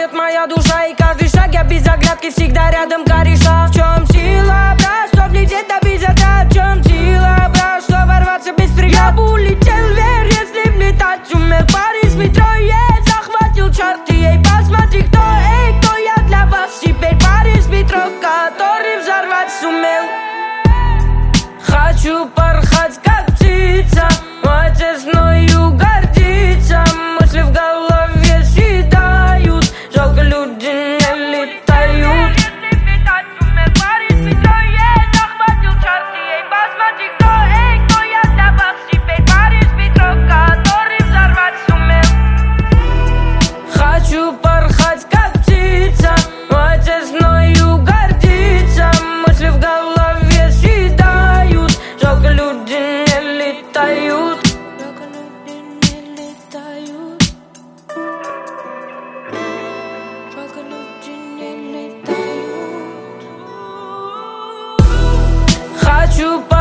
знает моя душа. И каждый шаг я без оглядки всегда рядом кореша. В чем сила, брат, что влететь добить закат? В чем сила, брат, что ворваться без преград? Я бы улетел вверх, если б летать умел. Парень с метро захватил чарты. Эй, посмотри, кто я для вас теперь. Парень с метро, который взорвать сумел. Хочу порхать, как птица, мой отец мною гордится. Мысли в голове съедают, жалко, люди не летают. Если летать умел, парень с метро захватил чарты. Эй, посмотри, кто я для вас теперь. Парень с метро, который взорвать сумел. Хочу порхать, как птица, мой отец мною гордится. Мысли в голове съедают, жалко, люди не летают. Жалко, люди не летают. Жалко, люди не летают. Хочу